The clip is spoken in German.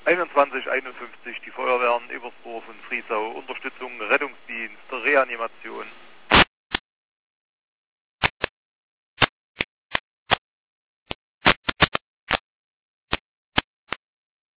2151, die Feuerwehren Ebersdorf und Friesau, Unterstützung, Rettungsdienst, Reanimation.